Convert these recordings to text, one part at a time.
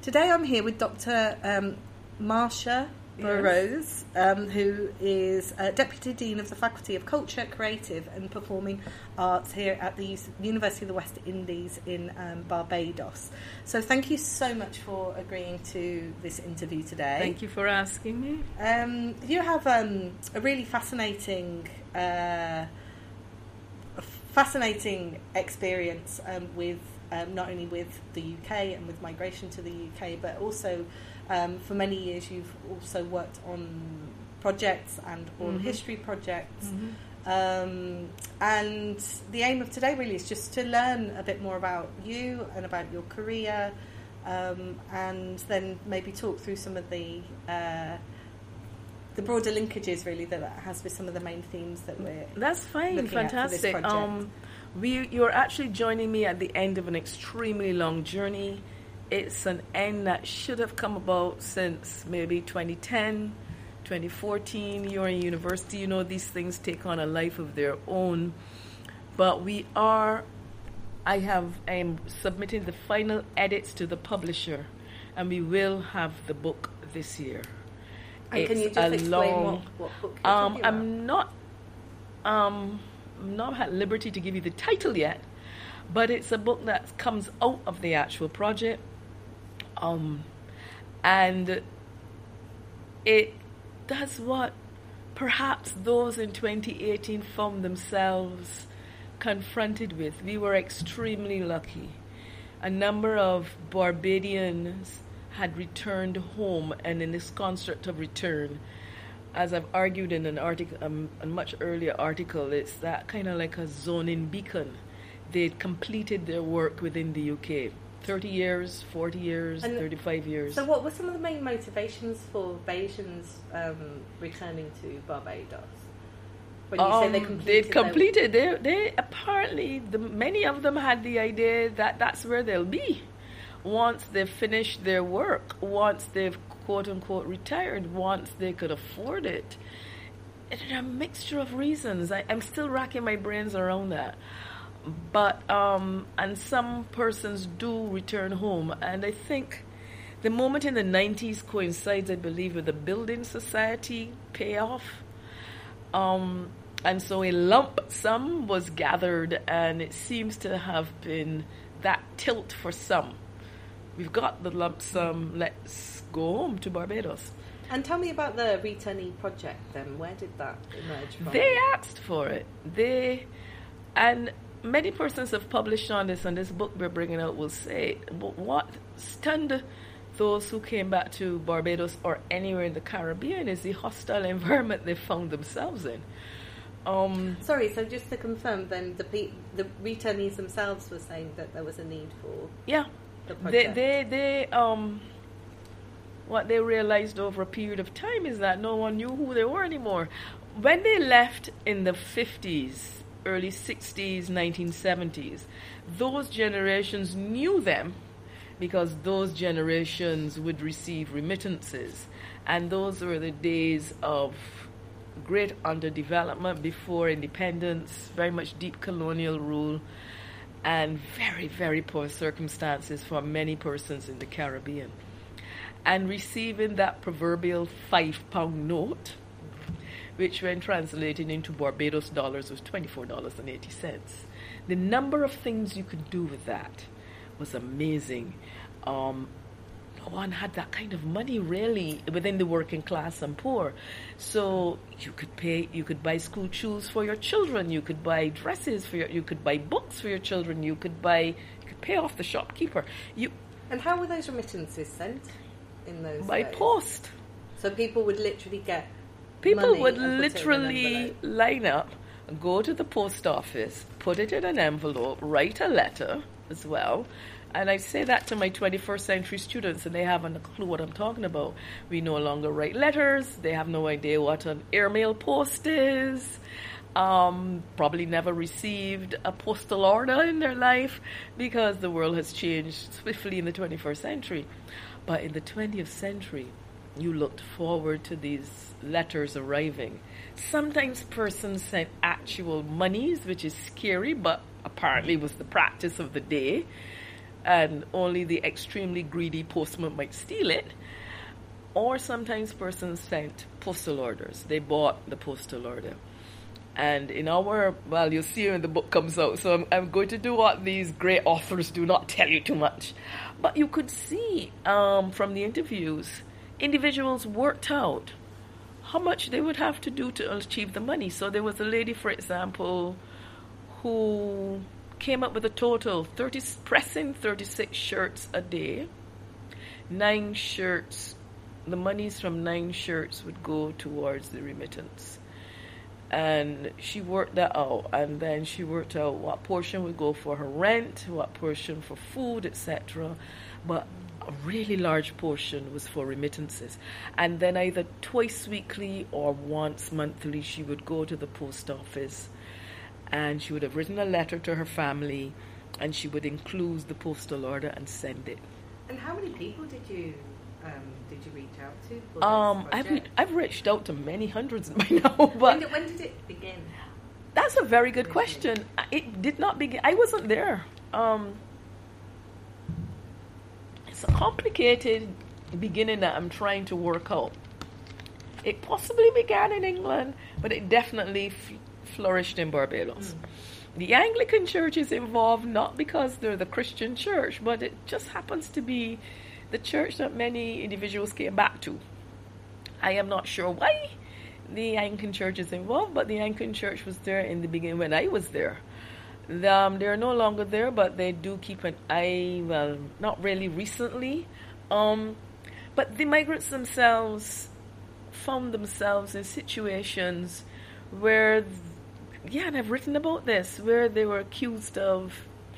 Today I'm here with Dr. Marsha Burrows, who is Deputy Dean of the Faculty of Culture, Creative and Performing Arts here at the University of the West Indies in Barbados. So thank you so much for agreeing to this interview today. Thank you for asking me. You have a really fascinating experience with not only with the UK and with migration to the UK, but also for many years you've also worked on projects and oral history projects. And the aim of today really is just to learn a bit more about you and about your career, and then maybe talk through some of the broader linkages really that has with some of the main themes that we're That's fine, fantastic. You're actually joining me at the end of an extremely long journey. It's an end that should have come about since maybe 2010, 2014. You're in university, you know these things take on a life of their own. But I am submitting the final edits to the publisher, and we will have the book this year. And can you just explain what book you're talking about? I'm not at liberty to give you the title yet, but it's a book that comes out of the actual project. And it does what perhaps those in 2018 found themselves confronted with. We were extremely lucky. A number of Barbadians had returned home, and in this construct of return, as I've argued in an article, a much earlier article, it's that kind of like a zoning beacon. They'd completed their work within the UK. 30 years, 40 years, 35 years. So what were some of the main motivations for Bajans returning to Barbados? When you say they completed they apparently, many of them had the idea that that's where they'll be. Once they've finished their work, once they've quote-unquote retired, once they could afford it. It's a mixture of reasons. I'm still racking my brains around that. But, and some persons do return home. And I think the moment in the 90s coincides, I believe, with the Building Society payoff. And so a lump sum was gathered, and it seems to have been that tilt for some. We've got the lump sum, let's go home to Barbados. And tell me about the returnee project then. Where did that emerge from? They asked for it. And many persons have published on this, and this book we're bringing out will say, what stunned those who came back to Barbados or anywhere in the Caribbean is the hostile environment they found themselves in. Sorry, so just to confirm then, the returnees themselves were saying that there was a need for... Yeah. The what they realized over a period of time is that no one knew who they were anymore. When they left in the 50s, early 60s, 1970s, those generations knew them because those generations would receive remittances. And those were the days of great underdevelopment before independence, very much deep colonial rule, and very, very poor circumstances for many persons in the Caribbean. And receiving that proverbial £5 note, which when translated into Barbados dollars was $24.80. The number of things you could do with that was amazing. No one had that kind of money really within the working class and poor. So you could buy school shoes for your children, you could buy dresses you could buy books for your children, you could pay off the shopkeeper. And how were those remittances sent in those by days? Post. So people would literally get People would literally line up, go to the post office, put it in an envelope, write a letter as well. And I say that to my 21st century students, and they haven't a clue what I'm talking about. We no longer write letters. They have no idea what an airmail post is. Probably never received a postal order in their life because the world has changed swiftly in the 21st century. But in the 20th century, you looked forward to these letters arriving. Sometimes persons sent actual monies, which is scary, but apparently was the practice of the day. and only the extremely greedy postman might steal it. Or sometimes persons sent postal orders. They bought the postal order. And in our, well, you'll see when the book comes out, so I'm going to do what these great authors do, not tell you too much. But you could see from the interviews, individuals worked out how much they would have to do to achieve the money. So there was a lady, for example, who came up with a total pressing 36 shirts a day, 9 shirts. The monies from 9 shirts would go towards the remittance. And she worked that out, and then she worked out what portion would go for her rent, what portion for food, etc. But a really large portion was for remittances. And then either twice weekly or once monthly, she would go to the post office, and she would have written a letter to her family, and she would enclose the postal order and send it. And how many people did you reach out to for this project? I've reached out to many hundreds by now. But when did it begin? That's a very good question. It did not begin. I wasn't there. It's a complicated beginning that I'm trying to work out. It possibly began in England, but it definitely flourished in Barbados. The Anglican Church is involved not because they're the Christian church, but it just happens to be the church that many individuals came back to. I am not sure why the Anglican Church is involved, but the Anglican Church was there in the beginning when I was there. They're no longer there, but they do keep an eye, well, not really recently. But the migrants themselves found themselves in situations where, and I've written about this, where they were accused of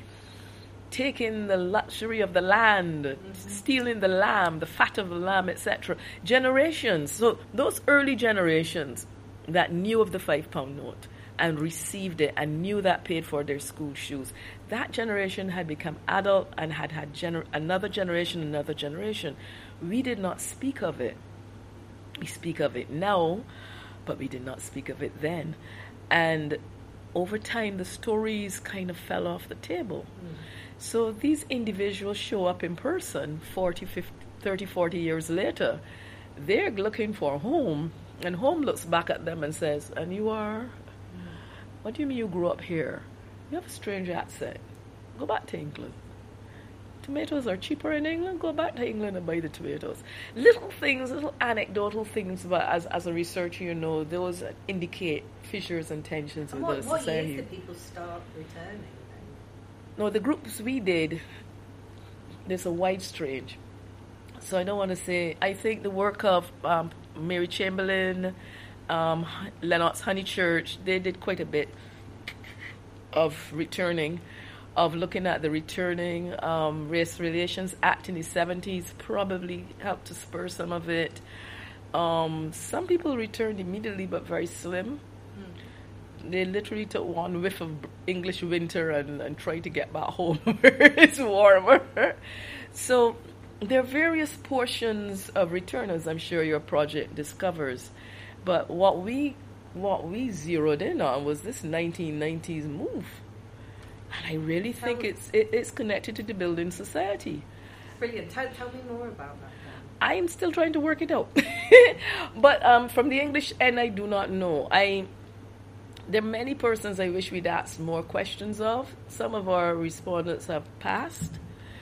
taking the luxury of the land, stealing the lamb, the fat of the lamb, etc. Generations. So those early generations that knew of the £5 note and received it and knew that paid for their school shoes, that generation had become adult and had another generation. We did not speak of it. We speak of it now, but we did not speak of it then. And over time, the stories kind of fell off the table. So these individuals show up in person 40 years later. They're looking for a home, and home looks back at them and says, and you are? What do you mean you grew up here? You have a strange accent. Go back to England. Tomatoes are cheaper in England. Go back to England and buy the tomatoes. Little things, little anecdotal things, but as a researcher, you know, those indicate fissures and tensions in the society. What years did people start returning? No, the groups we did, there's a wide range. So I don't want to say, I think the work of Mary Chamberlain, Lennox Honeychurch, they did quite a bit of returning, of looking at the returning. Race Relations Act in the 70s probably helped to spur some of it. Some people returned immediately, but very slim. They literally took one whiff of English winter and tried to get back home where it's warmer. So there are various portions of return, as I'm sure your project discovers. But what we zeroed in on was this 1990s move. And I really think it's connected to the building society. Brilliant. Tell me more about that. I'm still trying to work it out. But from the English end, I do not know. There are many persons I wish we'd asked more questions of. Some of our respondents have passed.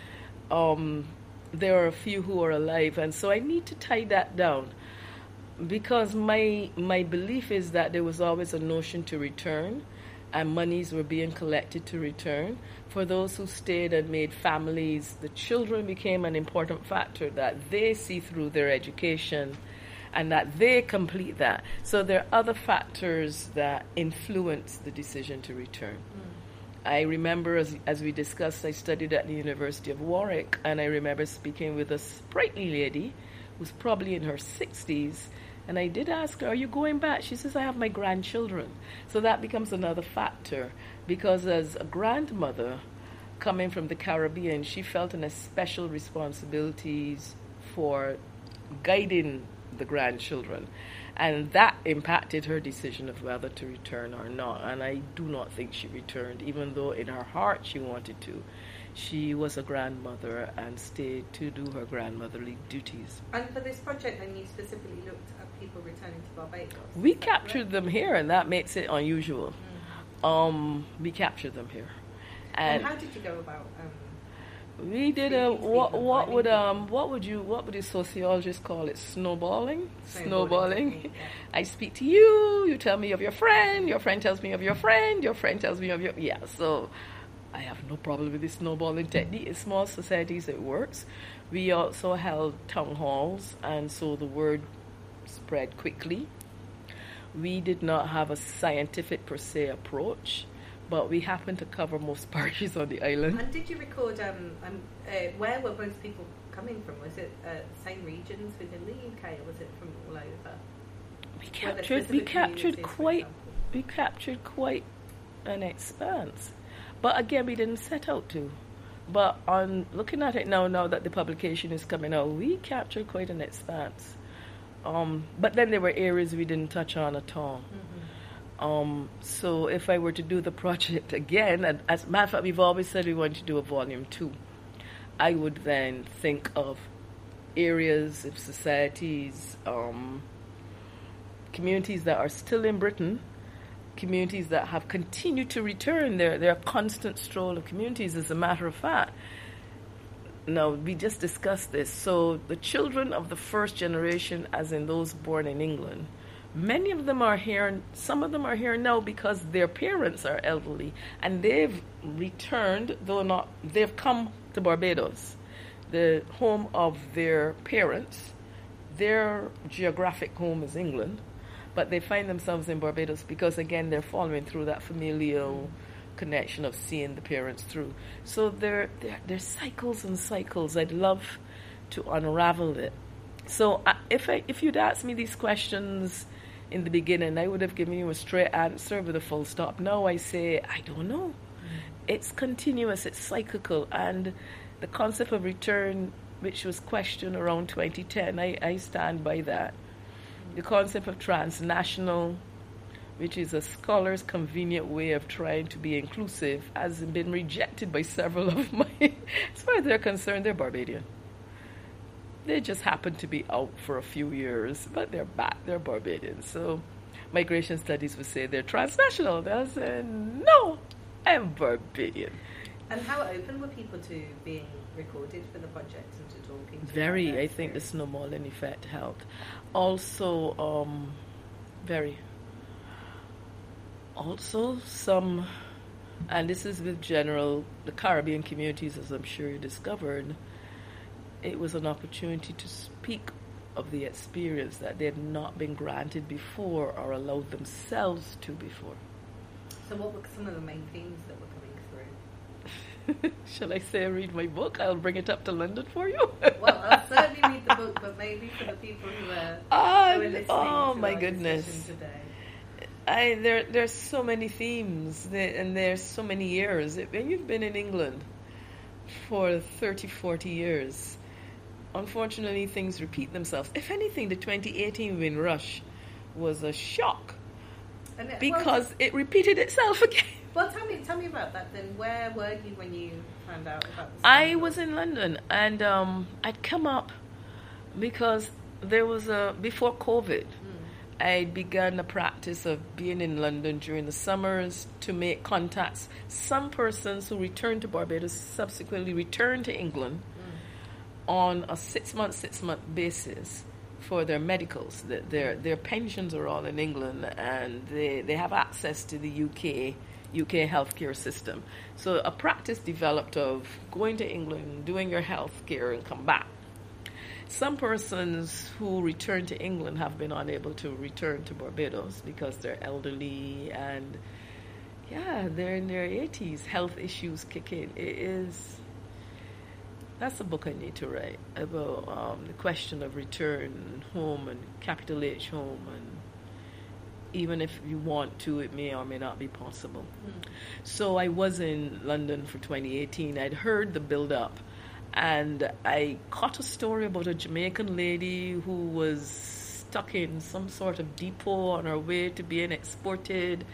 There are a few who are alive, and so I need to tie that down. Because my belief is that there was always a notion to return, and monies were being collected to return. For those who stayed and made families, the children became an important factor, that they see through their education and that they complete that. So there are other factors that influence the decision to return. I remember, as we discussed, I studied at the University of Warwick, and I remember speaking with a sprightly lady who's probably in her 60s, and I did ask her, are you going back? She says, I have my grandchildren. So that becomes another factor, because as a grandmother coming from the Caribbean, she felt an special responsibilities for guiding the grandchildren, and that impacted her decision of whether to return or not. And I do not think she returned, even though in her heart she wanted to. She was a grandmother and stayed to do her grandmotherly duties. And for this project, then, you specifically looked at people returning to Barbados? We captured them here, and that makes it unusual. We captured them here. And how did you go about? We did what would the sociologists call it? Snowballing. Yeah. I speak to you. You tell me of your friend. Your friend tells me of your friend. Your friend tells me of your So I have no problem with this snowballing technique. In small societies, it works. We also held town halls, and so the word spread quickly. We did not have a scientific per se approach, but we happened to cover most parishes on the island. And did you record where were most people coming from? Was it same regions within the UK, or was it from all over? We captured quite an expanse, but again, we didn't set out to. But on looking at it now that the publication is coming out, we captured quite an expanse. But then there were areas we didn't touch on at all. So if I were to do the project again, and as a matter of fact, we've always said we want to do a volume 2, I would then think of areas of societies, communities that are still in Britain, communities that have continued to return. They're a constant stroll of communities, as a matter of fact. Now, we just discussed this. So the children of the first generation, as in those born in England, many of them are here. Some of them are here now because their parents are elderly, and they've returned, they've come to Barbados, the home of their parents. Their geographic home is England, but they find themselves in Barbados because, again, they're following through that familial connection of seeing the parents through. So there's cycles and cycles. I'd love to unravel it. So if you'd asked me these questions in the beginning, I would have given you a straight answer with a full stop. Now I say, I don't know. It's continuous, it's cyclical, and the concept of return, which was questioned around 2010, I stand by that. The concept of transnational, which is a scholar's convenient way of trying to be inclusive, has been rejected by several of my... As far as they're concerned, they're Barbadian. They just happen to be out for a few years, but they're back, they're Barbadian. So migration studies would say they're transnational. They'll say, no, I'm Barbadian. And how open were people to being recorded for the project and to talking to Very, I think the snowballing effect helped. Also, very... Also, some, and this is with the Caribbean communities, as I'm sure you discovered, it was an opportunity to speak of the experience that they had not been granted before or allowed themselves to before. So what were some of the main themes that were coming through? Shall I say read my book? I'll bring it up to London for you. Well, I'll certainly read the book, but maybe for the people who are listening to our discussion today. There's so many themes, and there's so many years. When you've been in England for 30, 40 years, unfortunately things repeat themselves. If anything, the 2018 Windrush was a shock because it repeated itself again. Well, tell me about that then. Where were you when you found out about this? I was in London, and I'd come up because there was before COVID, I'd begun a practice of being in London during the summers to make contacts. Some persons who returned to Barbados subsequently returned to England on a 6-month basis for their medicals. Their pensions are all in England, and they have access to the UK healthcare system. So a practice developed of going to England, doing your healthcare, and come back. Some persons who return to England have been unable to return to Barbados because they're elderly and, they're in their 80s. Health issues kick in. That's a book I need to write about the question of return home and capital H home, and even if you want to, it may or may not be possible. So I was in London for 2018. I'd heard the build-up. And I caught a story about a Jamaican lady who was stuck in some sort of depot on her way to being exported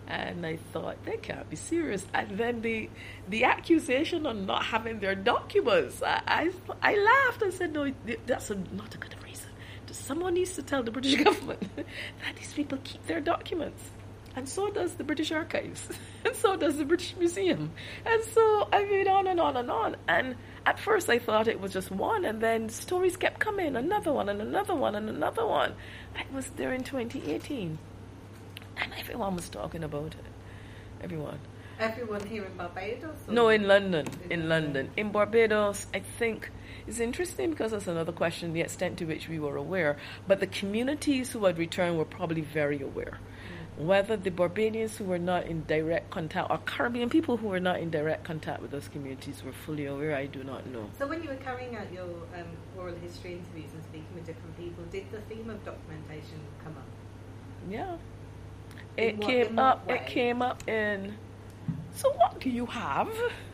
And I thought, they can't be serious. And then the accusation on not having their documents, I laughed and said, no, that's not a good reason. Someone needs to tell the British government that these people keep their documents. And so does the British Archives. And so does the British Museum. And so I went on and on and on. And at first I thought it was just one, and then stories kept coming, another one and another one and another one. I was there in 2018. And everyone was talking about it. Everyone. Everyone here in Barbados? No, in London. In London. In Barbados, I think it's interesting because that's another question, the extent to which we were aware. But the communities who had returned were probably very aware. Whether the Barbadians who were not in direct contact, or Caribbean people who were not in direct contact with those communities were fully aware, I do not know. So when you were carrying out your oral history interviews and speaking with different people, did the theme of documentation come up? Yeah. It came up in, so what do you have?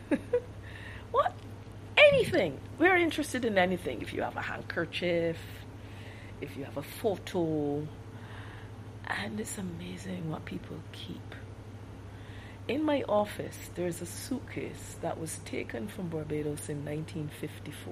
What? Anything. We're interested in anything. If you have a handkerchief, if you have a photo. And it's amazing what people keep. In my office, there's a suitcase that was taken from Barbados in 1954.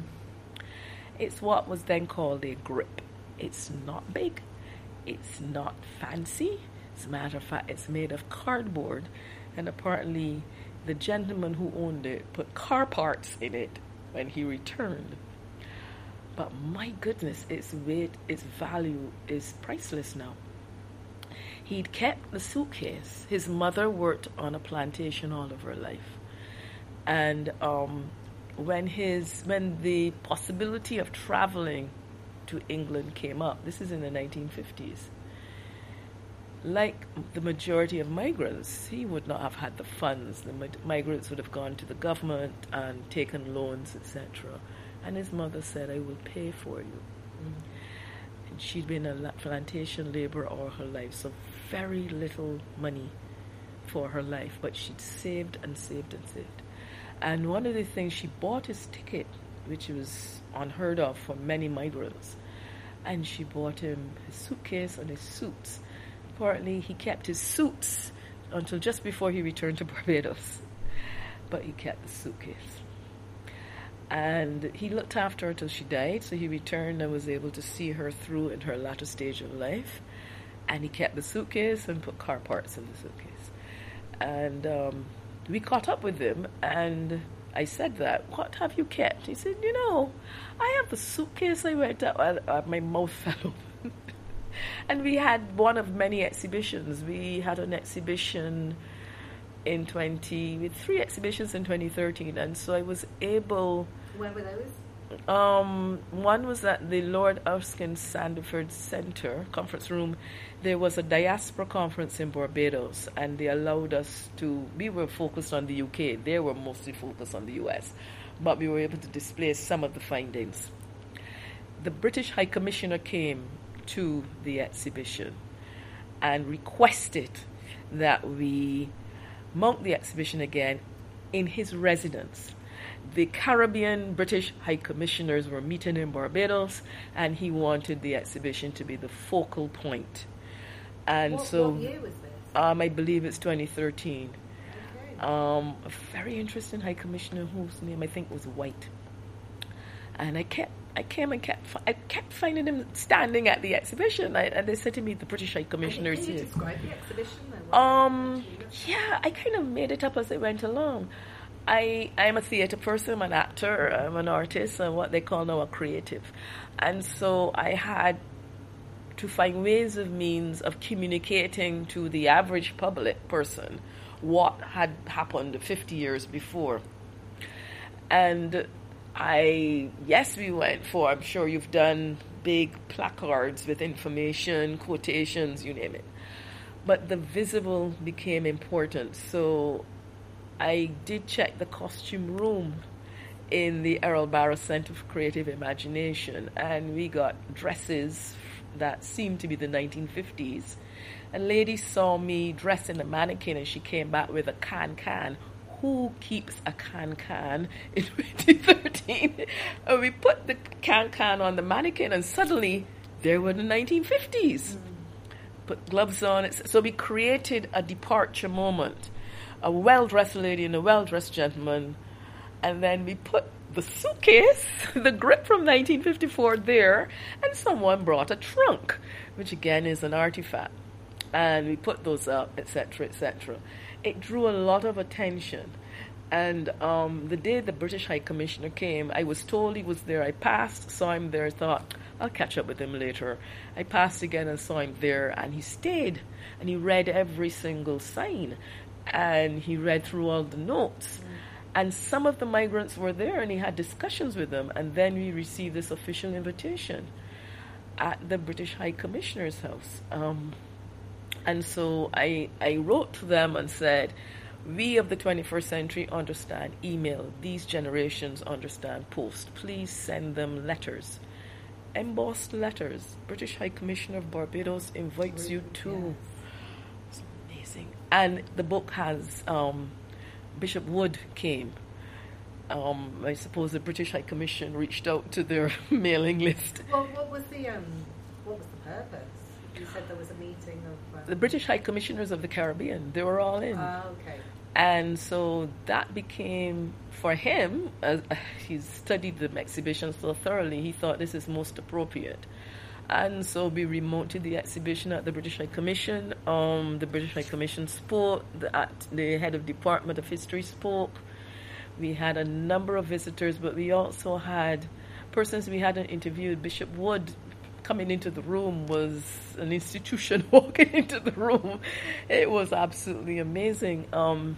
It's what was then called a grip. It's not big. It's not fancy. As a matter of fact, it's made of cardboard. And apparently, the gentleman who owned it put car parts in it when he returned. But my goodness, its weight, its value is priceless now. He'd kept the suitcase. His mother worked on a plantation all of her life. And when the possibility of traveling to England came up, this is in the 1950s, like the majority of migrants, he would not have had the funds. The migrants would have gone to the government and taken loans, etc. And his mother said, I will pay for you. And she'd been a plantation laborer all her life, so very little money for her life, but she'd saved and saved and saved. And one of the things, she bought his ticket, which was unheard of for many migrants, and she bought him his suitcase and his suits. Apparently he kept his suits until just before he returned to Barbados, but he kept the suitcase. And he looked after her till she died, so he returned and was able to see her through in her latter stage of life. And he kept the suitcase and put car parts in the suitcase. And we caught up with him, and I said that, what have you kept? He said, I have the suitcase I went out, my mouth fell open. And we had one of many exhibitions. We had an exhibition with 3 exhibitions in 2013, and so I was able... Where were those? One was at the Lord Erskine Sandiford Centre conference room. There was a diaspora conference in Barbados, and they allowed us we were focused on the UK. They were mostly focused on the US, but we were able to display some of the findings. The British High Commissioner came to the exhibition and requested that we mount the exhibition again in his residence. The Caribbean British High Commissioners were meeting in Barbados, and he wanted the exhibition to be the focal point. And what year was this? I believe it's 2013. Okay. A very interesting High Commissioner whose name I think was White. And I kept finding him standing at the exhibition, and they said to me, the British High Commissioner is here. Can you describe the exhibition then? Yeah, I kind of made it up as I went along. I'm a theatre person, I'm an actor, I'm an artist, and what they call now a creative. And so I had to find ways of means of communicating to the average public person what had happened 50 years before. And we went for, I'm sure you've done big placards with information, quotations, you name it. But the visible became important. So I did check the costume room in the Errol Barrow Center for Creative Imagination, and we got dresses that seemed to be the 1950s. A lady saw me dressed in a mannequin, and she came back with a can. Who keeps a can in 2013? And we put the can on the mannequin, and suddenly there were the 1950s. put gloves on. So we created a departure moment, a well-dressed lady and a well-dressed gentleman, and then we put the suitcase, the grip from 1954 there, and someone brought a trunk, which again is an artifact. And we put those up, etc., etc. It drew a lot of attention. And the day the British High Commissioner came, I was told he was there. I passed, saw him there, thought, I'll catch up with him later. I passed again and saw him there, and he stayed. And he read every single sign. And he read through all the notes. And some of the migrants were there, and he had discussions with them. And then we received this official invitation at the British High Commissioner's house. And so I wrote to them and said, we of the 21st century understand email. These generations understand post. Please send them letters. Embossed letters. British High Commissioner of Barbados invites you to. It's amazing. And the book has... Bishop Wood came. I suppose the British High Commission reached out to their mailing list. Well, what was the purpose? You said there was a meeting of... The British High Commissioners of the Caribbean. They were all in. Okay. And so that became, for him, he's studied the exhibition so thoroughly, he thought this is most appropriate. And so we remoted the exhibition at the British High Commission. The British High Commission spoke. The head of Department of History spoke. We had a number of visitors, but we also had persons we hadn't interviewed. Bishop Wood coming into the room was an institution walking into the room. It was absolutely amazing.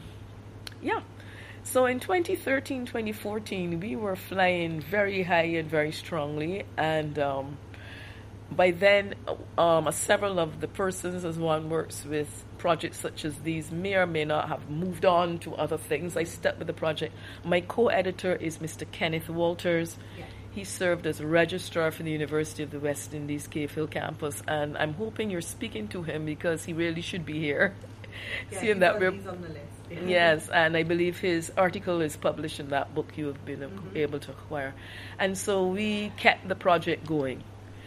So in 2013, 2014, we were flying very high and very strongly, and by then, several of the persons, as one works with projects such as these, may or may not have moved on to other things. I stuck with the project. My co-editor is Mr. Kenneth Walters. Yeah. He served as registrar for the University of the West Indies Cave Hill campus, and I'm hoping you're speaking to him because he really should be here. Yeah, Seeing that he's on the list. Yes, and I believe his article is published in that book you have been able to acquire. And so we kept the project going.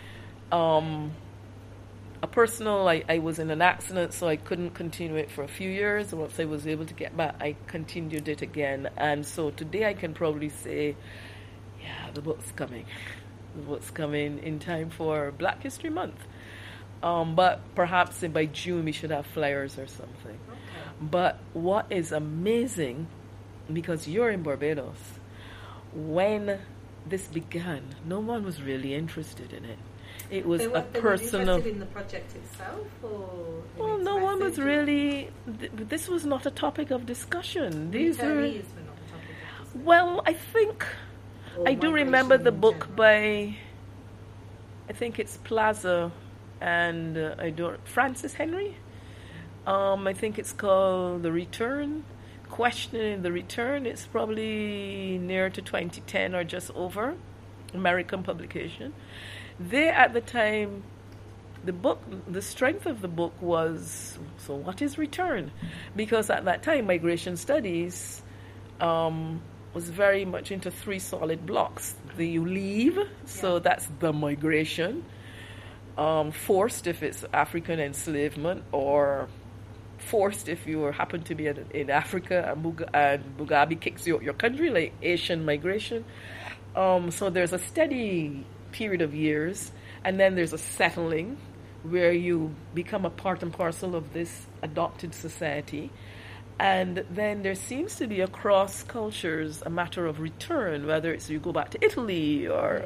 A personal, I was in an accident, so I couldn't continue it for a few years. Once I was able to get back, I continued it again. And so today I can probably say, yeah, the book's coming. The book's coming in time for Black History Month. But perhaps by June we should have flyers or something. Okay. But what is amazing, because you're in Barbados, when this began, no one was really interested in it. It was a personal... They were interested in the project itself, or... Well, no one was really... This was not a topic of discussion. These were... Returnees were not a topic of discussion. Well, I think... Or I do remember the migration in book general. by... I think it's Plaza and Francis Henry. I think it's called The Return. Questioning the Return. It's probably near to 2010 or just over. American publication. They, at the time, the strength of the book was, so what is return? Because at that time, migration studies was very much into three solid blocks. You leave, so that's the migration. Forced if it's African enslavement, or forced if you happen to be in Africa and Mugabe kicks you out your country, like Asian migration. So there's a steady period of years, and then there's a settling where you become a part and parcel of this adopted society. And then there seems to be across cultures a matter of return, whether it's you go back to Italy or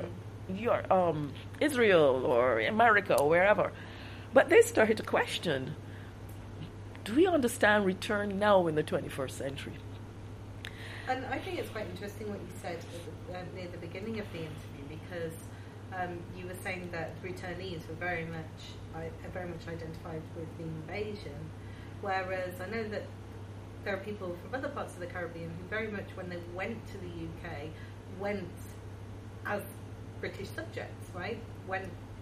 Israel or America or wherever. But they started to question, do we understand return now in the 21st century? And I think it's quite interesting what you said near the beginning of the interview, because you were saying that returnees were very much identified with the invasion, whereas I know that there are people from other parts of the Caribbean who very much, when they went to the UK, went as British subjects, right? Went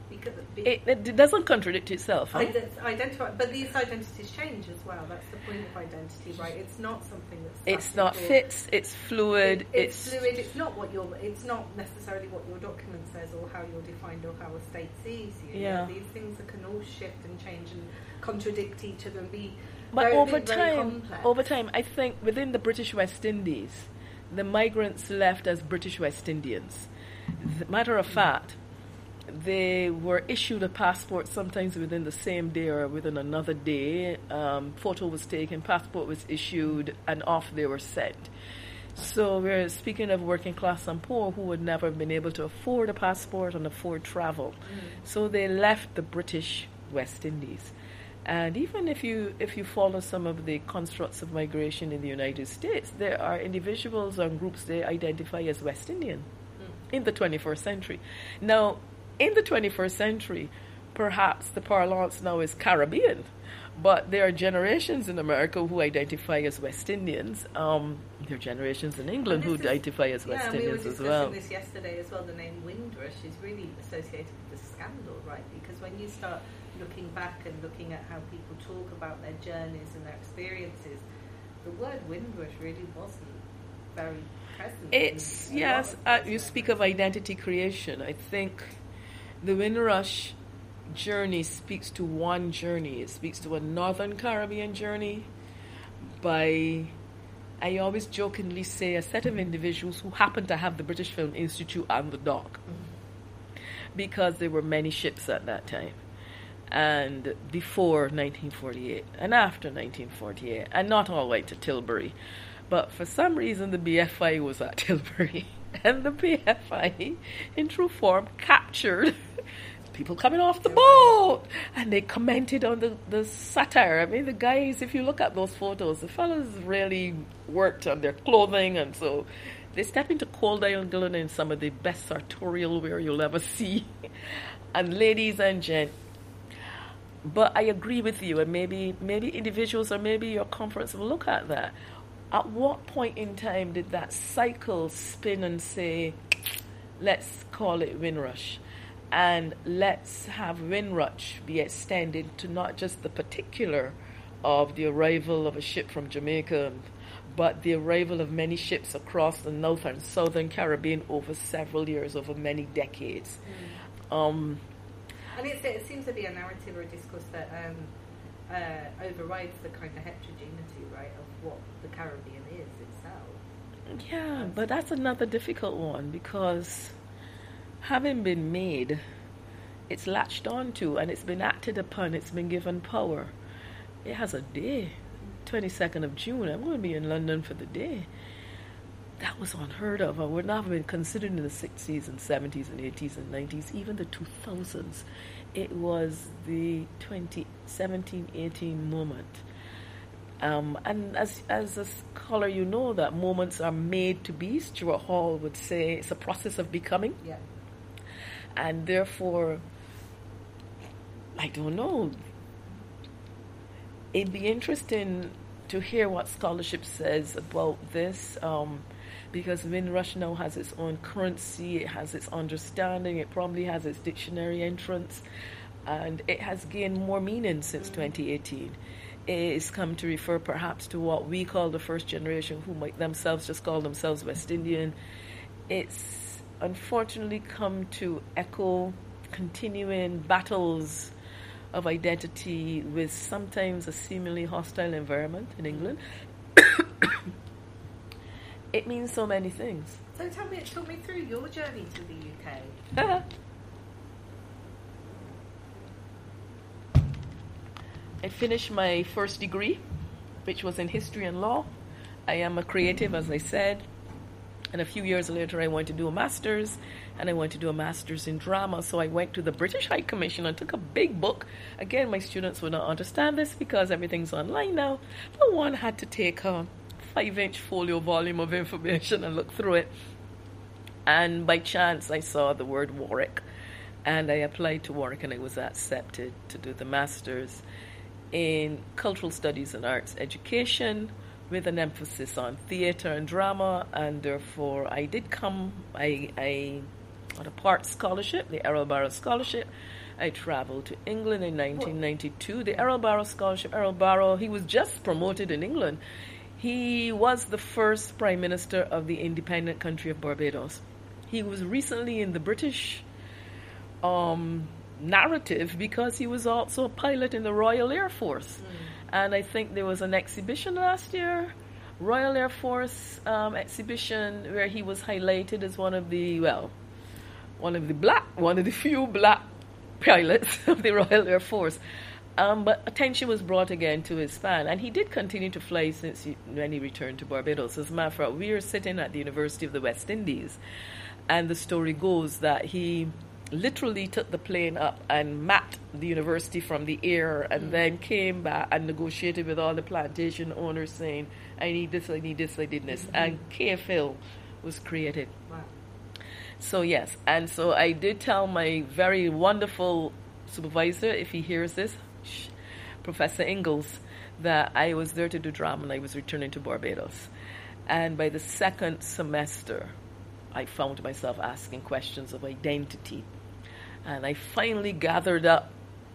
Because it doesn't contradict itself. Huh? Identify, but these identities change as well. That's the point of identity, right? It's not something that's it's not fixed. It's fluid. It's fluid. It's not what your. It's not necessarily what your document says or how you're defined or how a state sees you. Yeah. These things can all shift and change and contradict each other and be. But very complex. over time, I think within the British West Indies, the migrants left as British West Indians. Matter of fact, they were issued a passport sometimes within the same day or within another day. Photo was taken, passport was issued, and off they were sent. So we're speaking of working class and poor who would never have been able to afford a passport and afford travel. So they left the British West Indies. And even if you follow some of the constructs of migration in the United States, there are individuals and groups they identify as West Indian in the 21st century. Now, in the 21st century, perhaps the parlance now is Caribbean, but there are generations in America who identify as West Indians. There are generations in England who identify as West Indians as well. We were discussing this yesterday as well. The name Windrush is really associated with the scandal, right? Because when you start looking back and looking at how people talk about their journeys and their experiences, the word Windrush really wasn't very present. It's, yes, you speak of identity creation. I think the Windrush journey speaks to one journey. It speaks to a Northern Caribbean journey by, I always jokingly say, a set of individuals who happen to have the British Film Institute on the dock. Because there were many ships at that time. And before 1948 and after 1948, and not all went to Tilbury. But for some reason, the BFI was at Tilbury. And the BFI, in true form, captured people coming off the boat. And they commented on the satire. I mean, the guys, if you look at those photos, the fellas really worked on their clothing. And so they step into Cold Island Dillon in some of the best sartorial wear you'll ever see. And ladies and gents, but I agree with you, and maybe individuals or maybe your conference will look at that. At what point in time did that cycle spin and say, let's call it Windrush, and let's have Windrush be extended to not just the particular of the arrival of a ship from Jamaica, but the arrival of many ships across the North and Southern Caribbean over several years, over many decades. And it seems to be a narrative or a discourse that overrides the kind of heterogeneity, right, of what the Caribbean is itself. Yeah, but that's another difficult one because having been made, it's latched onto and it's been acted upon, it's been given power. It has a day, 22nd of June. I'm going to be in London for the day. That was unheard of. I would not have been considered in the 60s and 70s and 80s and 90s, even the 2000s. It was the 2017-18 moment. And as a scholar, you know that moments are made to be. Stuart Hall would say it's a process of becoming. Yeah. And therefore, I don't know. It'd be interesting to hear what scholarship says about this. Because Windrush now has its own currency, it has its understanding, it probably has its dictionary entrance, and it has gained more meaning since 2018. It's come to refer perhaps to what we call the first generation, who might themselves just call themselves West Indian. It's unfortunately come to echo continuing battles of identity with sometimes a seemingly hostile environment in England. It means so many things. So talk me through your journey to the UK. I finished my first degree, which was in history and law. I am a creative, as I said. And a few years later, I went to do a master's, and I went to do a master's in drama. So I went to the British High Commission and took a big book. Again, my students would not understand this because everything's online now. But one had to take a 5-inch folio volume of information and look through it. And by chance, I saw the word Warwick. And I applied to Warwick, and I was accepted to do the master's in cultural studies and arts education, with an emphasis on theatre and drama, and therefore I did come. I on a part scholarship, the Errol Barrow Scholarship. I traveled to England in 1992. The Errol Barrow Scholarship, Errol Barrow, he was just promoted in England. He was the first Prime Minister of the independent country of Barbados. He was recently in the British narrative because he was also a pilot in the Royal Air Force. And I think there was an exhibition last year, Royal Air Force exhibition, where he was highlighted as one of the few black pilots of the Royal Air Force. But attention was brought again to his span, and he did continue to fly when he returned to Barbados. As a matter of fact, we were sitting at the University of the West Indies, and the story goes that he literally took the plane up and mapped the university from the air, and then came back and negotiated with all the plantation owners saying, I need this, I need this, I need this. And KFL was created. Wow. So yes, and so I did tell my very wonderful supervisor, if he hears this, Professor Ingalls, that I was there to do drama and I was returning to Barbados. And by the second semester, I found myself asking questions of identity. And I finally gathered up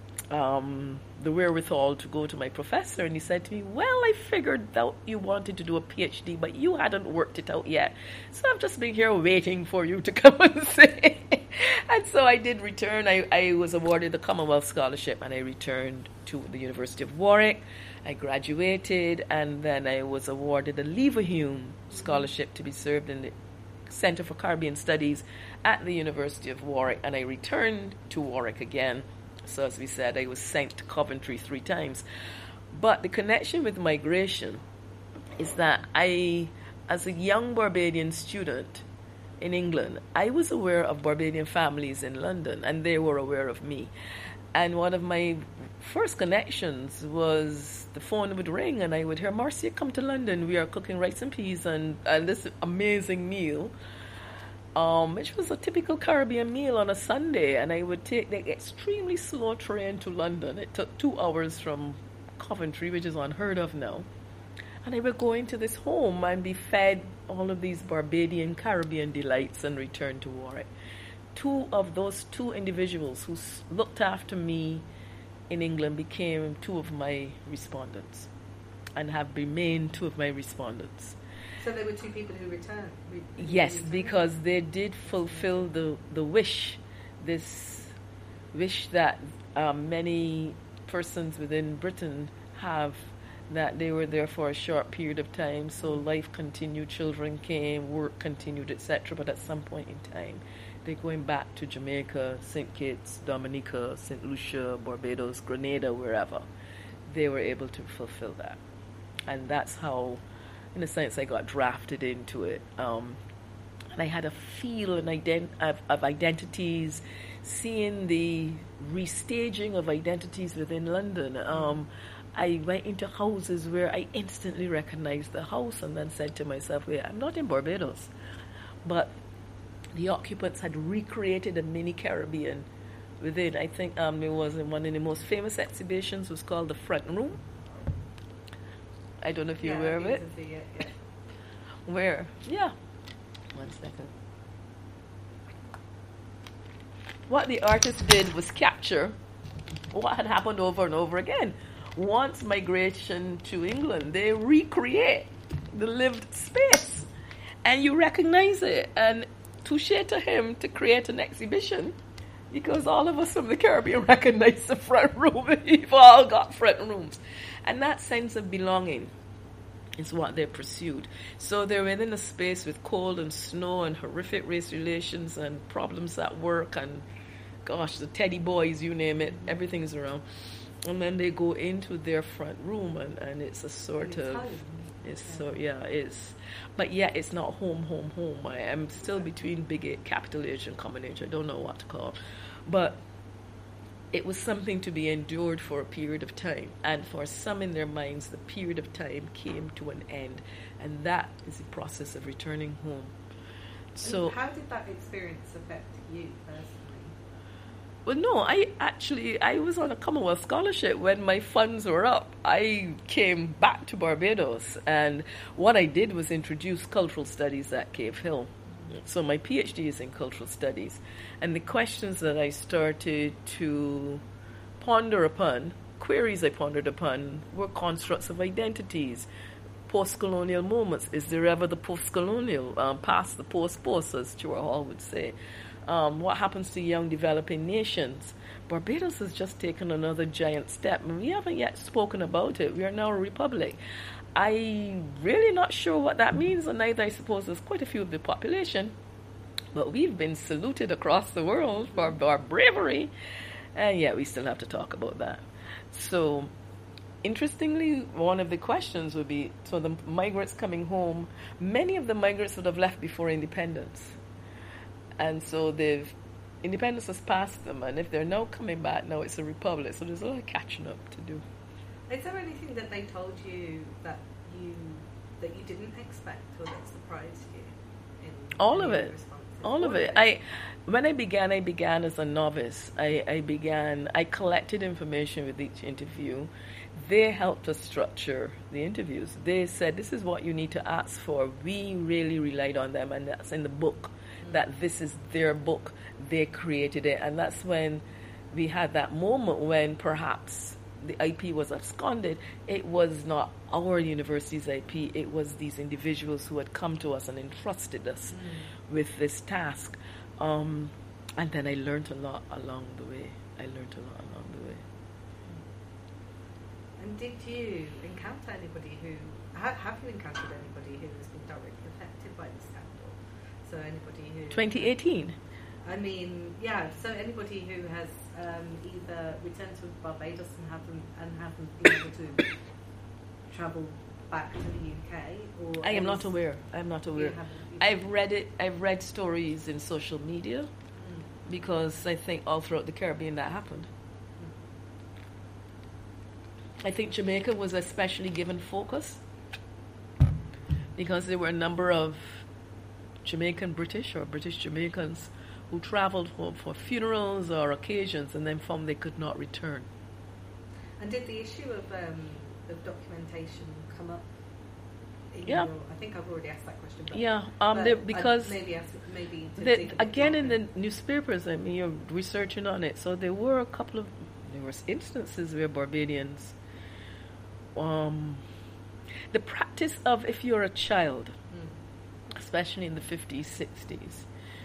the wherewithal to go to my professor, and he said to me, well, I figured that you wanted to do a PhD, but you hadn't worked it out yet. So I've just been here waiting for you to come and say. And so I did return. I was awarded the Commonwealth Scholarship, and I returned to the University of Warwick. I graduated, and then I was awarded a Leverhulme Scholarship to be served in the Center for Caribbean Studies at the University of Warwick, and I returned to Warwick again. So as we said, I was sent to Coventry 3 times. But the connection with migration is that I, as a young Barbadian student in England, I was aware of Barbadian families in London, and they were aware of me. And one of my first connections was the phone would ring, and I would hear, Marcia, come to London. We are cooking rice and peas and this amazing meal, which was a typical Caribbean meal on a Sunday. And I would take the extremely slow train to London. It took 2 hours from Coventry, which is unheard of now. And I would go into this home and be fed all of these Barbadian Caribbean delights and return to Warwick. 2 of those 2 individuals who looked after me in England became 2 of my respondents and have remained 2 of my respondents. So there were 2 people who returned? Yes, because they did fulfill the wish, this wish that many persons within Britain have, that they were there for a short period of time, so life continued, children came, work continued, etc. But at some point in time, they're going back to Jamaica, St. Kitts, Dominica, St. Lucia, Barbados, Grenada, wherever. They were able to fulfill that. And that's how, in a sense, I got drafted into it. And I had a feel of identities, seeing the restaging of identities within London. I went into houses where I instantly recognized the house and then said to myself, wait, I'm not in Barbados. But the occupants had recreated a mini Caribbean within. I think it was in one of the most famous exhibitions, was called the Front Room. I don't know if you're aware of it. Yeah. Where? Yeah. 1 second. What the artist did was capture what had happened over and over again. Once migration to England, they recreate the lived space, and you recognize it. And touche to him to create an exhibition, because all of us from the Caribbean recognize the Front Room. We've all got front rooms, and that sense of belonging is what they pursued. So they're within a space with cold and snow and horrific race relations and problems at work and, gosh, the teddy boys, you name it, everything's around. And then they go into their front room, and it's a sort of home. It's so, yeah, it's, but yeah, it's not home. I am still between big H, capital H, and common H. I don't know what to call, but it was something to be endured for a period of time, and for some in their minds, the period of time came to an end, and that is the process of returning home. So, and how did that experience affect you personally? Well, no, I was on a Commonwealth Scholarship. When my funds were up, I came back to Barbados, and what I did was introduce cultural studies at Cave Hill. So my PhD is in cultural studies, and the questions that I started to ponder upon, queries I pondered upon, were constructs of identities, post-colonial moments. Is there ever the post-colonial, past the post-post, as Stuart Hall would say? What happens to young developing nations? Barbados has just taken another giant step, and we haven't yet spoken about it. We are now a republic. I'm really not sure what that means, and neither, I suppose, there's quite a few of the population, but we've been saluted across the world for our bravery, and yet we still have to talk about that. So, interestingly, one of the questions would be, so the migrants coming home, many of the migrants would have left before independence, and so independence has passed them, and if they're now coming back, now it's a republic, so there's a lot of catching up to do. Is there anything that they told you that you didn't expect or that surprised you? All of it. When I began as a novice. I collected information with each interview. They helped us structure the interviews. They said, this is what you need to ask for. We really relied on them, and that's in the book, that this is their book. They created it, and that's when we had that moment when perhaps the IP was absconded. It was not our university's IP. It was these individuals who had come to us and entrusted us with this task. And then I learned a lot along the way. And did you encounter anybody have you encountered anybody who has been directly affected by the scandal? So anybody who... 2018? I mean, yeah, so anybody who has either returned to Barbados and haven't been able to travel back to the UK, or... I am not aware. I've read it. I've read stories in social media, because I think all throughout the Caribbean that happened. I think Jamaica was especially given focus, because there were a number of Jamaican British or British Jamaicans who traveled home for funerals or occasions, and then found they could not return. And did the issue of documentation come up? Yeah. I think I've already asked that question. Because again in the newspapers, I mean, you're researching on it. So there were instances where Barbadians, the practice of, if you're a child, especially in the 50s, 60s,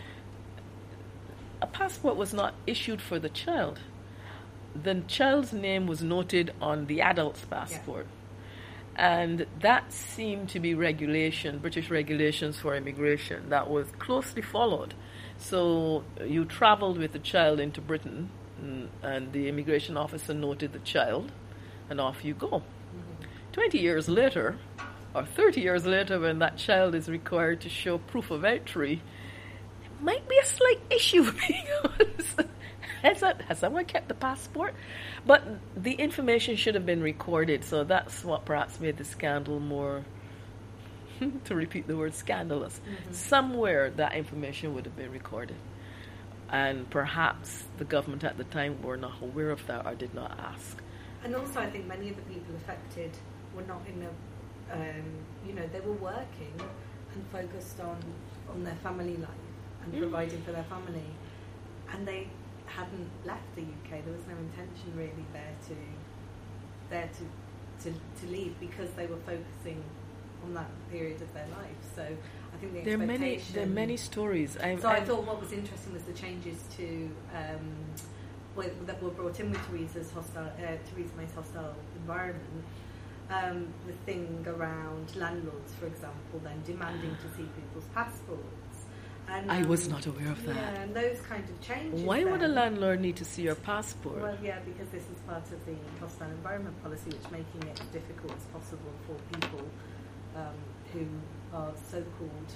a passport was not issued for the child. The child's name was noted on the adult's passport. Yeah. And that seemed to be British regulations for immigration, that was closely followed. So you traveled with the child into Britain, and the immigration officer noted the child, and off you go. 20 years later, or 30 years later, when that child is required to show proof of entry, it might be a slight issue, being honest. Has someone kept the passport? But the information should have been recorded, so that's what perhaps made the scandal more, to repeat the word, scandalous. Somewhere that information would have been recorded. And perhaps the government at the time were not aware of that or did not ask. And also I think many of the people affected were not in they were working and focused on their family life and providing for their family. And they hadn't left the UK. There was no intention really there to leave, because they were focusing on that period of their life. So I think the expectation... There are many stories. I thought what was interesting was the changes to that were brought in with Theresa May's hostile environment. The thing around landlords, for example, then demanding to see people's passports. And, I was not aware of that. Yeah, and those kind of changes. Why would a landlord need to see your passport? Well, yeah, because this is part of the hostile environment policy, which is making it as difficult as possible for people who are so-called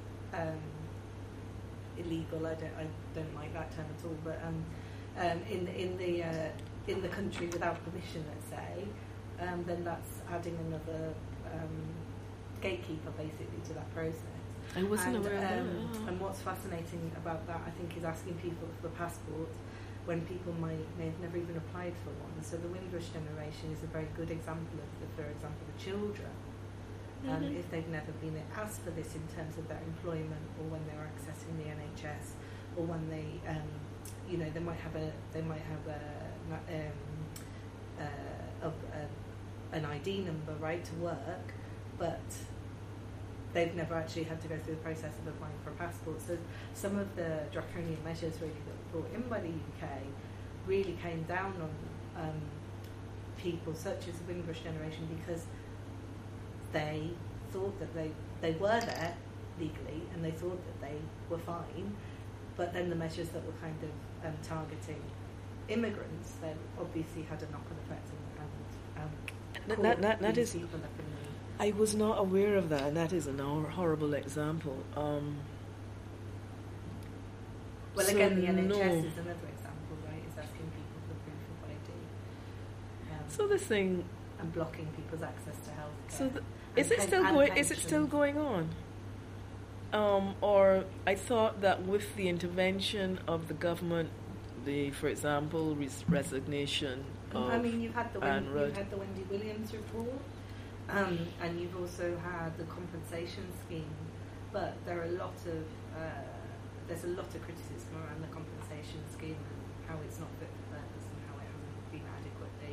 illegal. I don't like that term at all, but in the country without permission, let's say, then that's adding another gatekeeper basically to that process. I wasn't aware of that. And what's fascinating about that, I think, is asking people for passports when people may have never even applied for one. So the Windrush generation is a very good example of, for example, the children if they've never been asked for this in terms of their employment, or when they're accessing the NHS, or when they, they might have an ID number, right, to work, but they've never actually had to go through the process of applying for a passport. So some of the draconian measures really that were brought in by the UK really came down on people such as the Windrush generation, because they thought that they were there legally and they thought that they were fine, but then the measures that were kind of targeting immigrants then obviously had a knock-on effect that is people up in the... I was not aware of that, and that is a horrible example. Well, again, the NHS is another example, right? Is asking people for proof of ID. So this thing, and blocking people's access to healthcare. So is it still going? Is it still going on? Or I thought that with the intervention of the government, for example, resignation of you've had the Wendy Williams report. And you've also had the compensation scheme, but there's a lot of criticism around the compensation scheme and how it's not fit for purpose and how it hasn't been adequately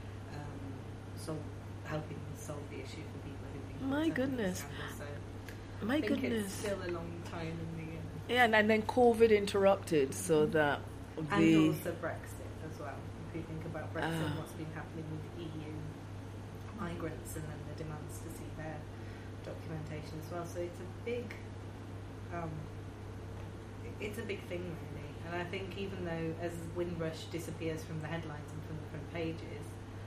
helping solve the issue for people who've been... My goodness. I think it's still a long time in the... Yeah, and then COVID interrupted, so that... And also Brexit as well. If you think about Brexit and what's been happening with EU migrants, and then the demands to see their documentation as well. So it's a big thing, really. And I think even though as Windrush disappears from the headlines and from the front pages,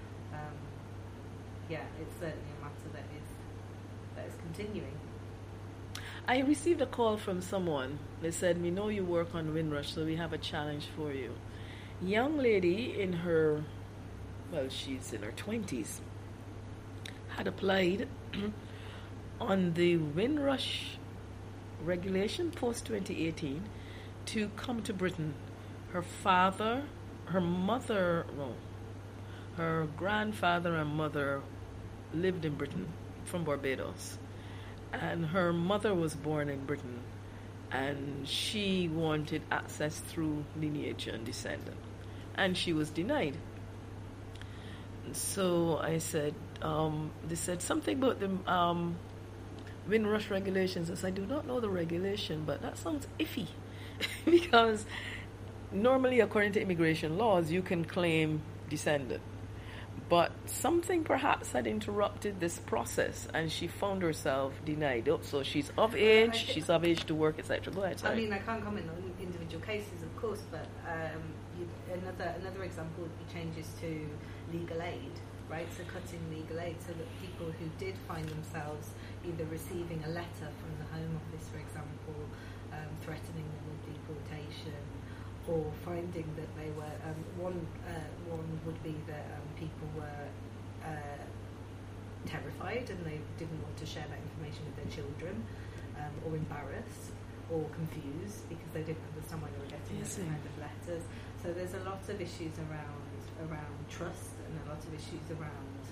it's certainly a matter that is continuing. I received a call from someone. They said, "We know you work on Windrush, so we have a challenge for you." Young lady she's in her 20s. Had applied on the Windrush regulation post 2018 to come to Britain. Her grandfather and mother lived in Britain from Barbados, and her mother was born in Britain, and she wanted access through lineage and descendant, and she was denied. So I said, they said something about the Windrush regulations. I said, I do not know the regulation, but that sounds iffy. Because normally, according to immigration laws, you can claim descendant. But something perhaps had interrupted this process, and she found herself denied. So she's of age, to work, etc. Go ahead, sorry. I can't comment on individual cases, of course, but another example would be changes to legal aid, right? So cutting legal aid so that people who did find themselves either receiving a letter from the Home Office, for example, threatening them with deportation, or finding that they were one would be that people were terrified and they didn't want to share that information with their children, or embarrassed or confused because they didn't understand why they were getting those kind of letters. So there's a lot of issues around trust, and a lot of issues around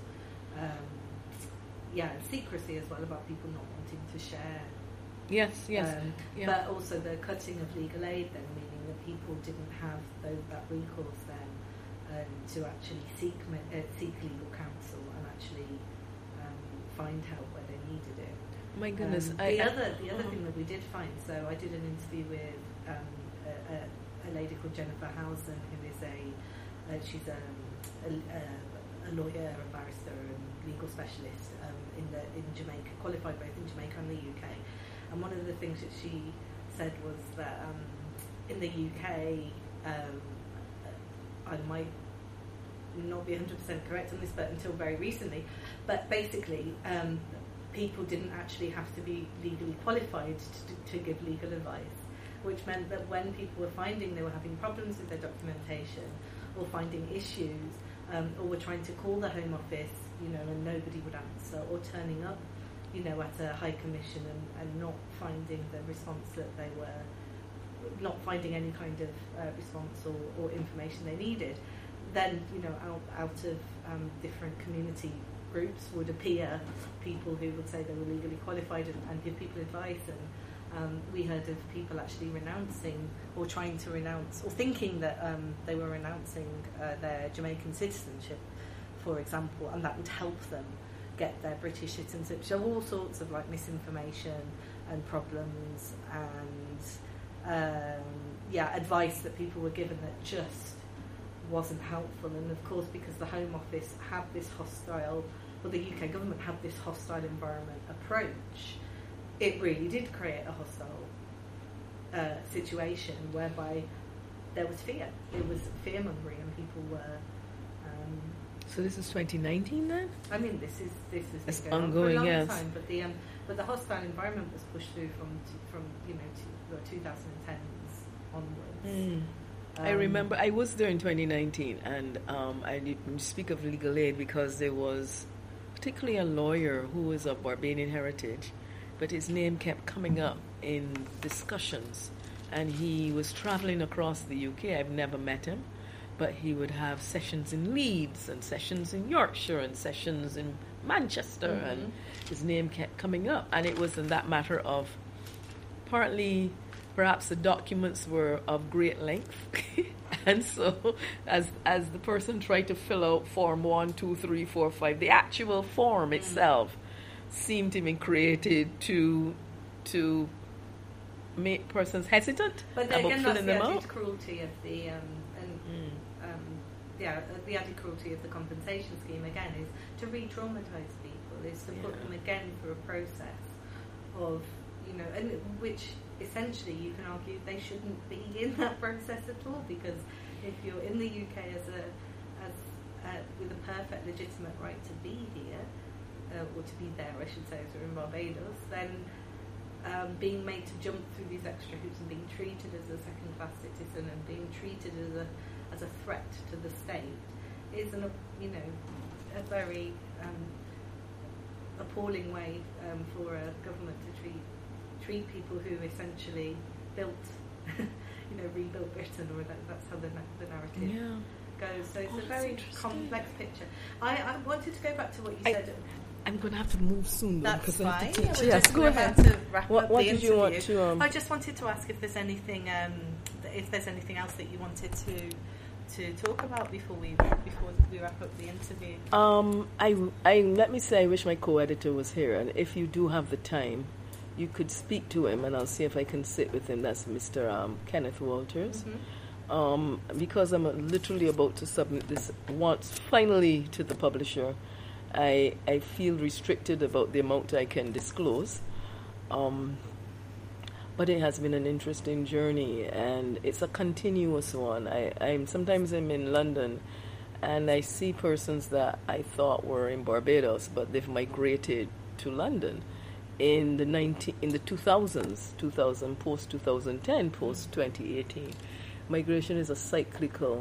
secrecy as well, about people not wanting to share. Yes. But also the cutting of legal aid then, meaning that people didn't have that recourse then to actually seek legal counsel and actually find help where they needed it. My goodness. The other thing that we did find, so I did an interview with a lady called Jennifer Housen, who is she's a lawyer, a barrister, and legal specialist in Jamaica, qualified both in Jamaica and the UK. And one of the things that she said was that in the UK, I might not be 100% correct on this, but until very recently, but basically people didn't actually have to be legally qualified to give legal advice, which meant that when people were finding they were having problems with their documentation, or finding issues, or were trying to call the Home Office, and nobody would answer, or turning up, at a High Commission and not finding the response that they were, not finding any kind of response or information they needed, then, out of different community groups would appear people who would say they were legally qualified and give people advice, and we heard of people actually renouncing or trying to renounce or thinking that they were renouncing their Jamaican citizenship, for example, and that would help them get their British citizenship. So all sorts of like misinformation and problems and advice that people were given that just wasn't helpful. And of course, because the Home Office had this hostile, well, the UK government had this hostile environment approach, it really did create a hostile situation whereby there was fear. It was fear-mongering, and people were. So this is 2019 then? I mean, this is it's going ongoing, on for a long yes. time. But the hostile environment was pushed through from the 2010s onwards. I remember I was there in 2019, and I didn't speak of legal aid because there was particularly a lawyer who was of Barbadian heritage, but his name kept coming up in discussions, and he was traveling across the UK. I've never met him, but he would have sessions in Leeds and sessions in Yorkshire and sessions in Manchester, and his name kept coming up. And it was in that matter of partly perhaps the documents were of great length, and so as the person tried to fill out form 1, 2, 3, 4, 5, the actual form itself seemed to be created to make persons hesitant but about again, filling them out. The cruelty of the added cruelty of the compensation scheme again is to re-traumatise people, is to put them again through a process of, and which essentially you can argue they shouldn't be in that process at all, because if you're in the UK with a perfect legitimate right to be here, or to be there, I should say, as we're in Barbados, then being made to jump through these extra hoops and being treated as a second-class citizen and being treated as a threat to the state is a very appalling way for a government to treat people who essentially rebuilt Britain, or that's how the narrative goes. So it's a very complex picture. I wanted to go back to what you said. I'm going to have to move soon. That's fine. Yes, go ahead. To wrap what up what the did interview. you want to? I just wanted to ask if there's anything else that you wanted to talk about before we wrap up the interview. I let me say I wish my co-editor was here, and if you do have the time, you could speak to him, and I'll see if I can sit with him. That's Mr. Kenneth Walters. Because I'm literally about to submit this once finally to the publisher, I feel restricted about the amount I can disclose. But it has been an interesting journey, and it's a continuous one. Sometimes I'm in London, and I see persons that I thought were in Barbados, but they've migrated to London in the 2000s, post 2010, post 2018. Migration is a cyclical.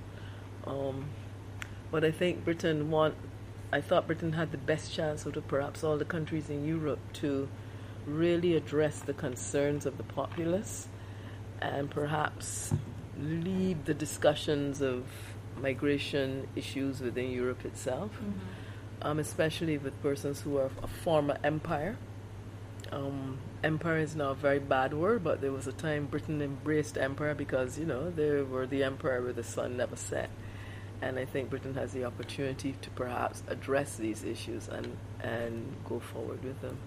But I think I thought Britain had the best chance out of perhaps all the countries in Europe to really address the concerns of the populace and perhaps lead the discussions of migration issues within Europe itself, especially with persons who are a former empire. Empire is now a very bad word, but there was a time Britain embraced empire because, they were the empire where the sun never set. And I think Britain has the opportunity to perhaps address these issues and go forward with them.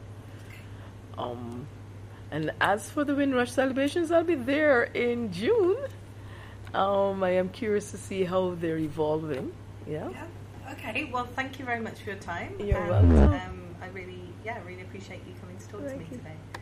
And as for the Windrush celebrations, I'll be there in June. I am curious to see how they're evolving. Yeah. Okay. Well, thank you very much for your time. You're welcome. I really appreciate you coming to talk to me today.